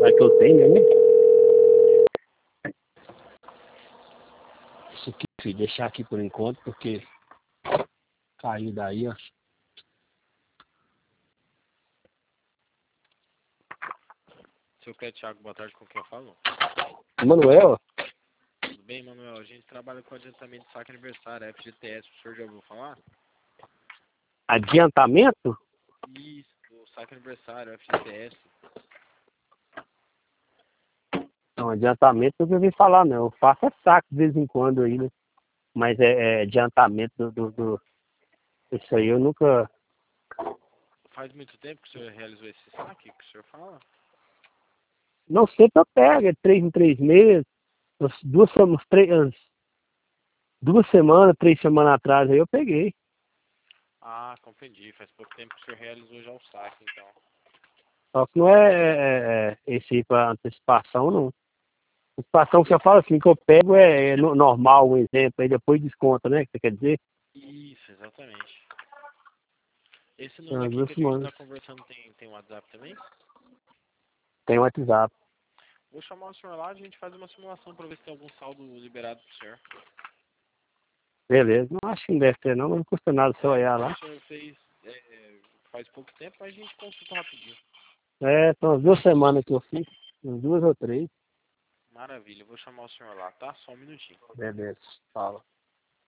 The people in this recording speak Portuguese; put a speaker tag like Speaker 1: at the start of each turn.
Speaker 1: celular que eu tenho, né? Isso aqui, filho, deixar aqui por enquanto, porque caiu daí, ó.
Speaker 2: Seu Thiago, boa tarde, com quem eu falo?
Speaker 1: Manuel?
Speaker 2: Tudo bem, Manuel? A gente trabalha com adiantamento de saque aniversário, FGTS, o senhor já ouviu falar?
Speaker 1: Adiantamento?
Speaker 2: Isso, o saque aniversário, FGTS.
Speaker 1: Não, adiantamento eu não ouvi falar, não. Eu faço saco de vez em quando aí, né? Mas é adiantamento Isso aí eu nunca...
Speaker 2: Faz muito tempo que o senhor realizou esse saque, que o senhor fala?
Speaker 1: Não sei que eu pego, é 3 em 3 meses. Duas semanas, 3 semanas atrás aí eu peguei.
Speaker 2: Ah, compreendi. Faz pouco tempo que o senhor realizou já o saque, então.
Speaker 1: Só que não é esse aí para antecipação, não. Antecipação que eu falo assim, que eu pego normal, um exemplo, aí depois desconta, né? Que você quer dizer?
Speaker 2: Isso, exatamente. Esse número
Speaker 1: Ah,
Speaker 2: aqui
Speaker 1: 2
Speaker 2: que a gente
Speaker 1: semanas.
Speaker 2: está conversando tem WhatsApp também?
Speaker 1: Tem um WhatsApp.
Speaker 2: Vou chamar o senhor lá, a gente faz uma simulação para ver se tem algum saldo liberado pro senhor.
Speaker 1: Beleza. Não acho que não deve ter, não. Não custa nada você olhar
Speaker 2: Como
Speaker 1: lá.
Speaker 2: o senhor fez faz pouco tempo, mas a gente consulta rapidinho.
Speaker 1: São as 2 semanas que eu fiz. Umas 2 ou 3.
Speaker 2: Maravilha, eu vou chamar o senhor lá, tá? Só um minutinho.
Speaker 1: Beleza. Fala.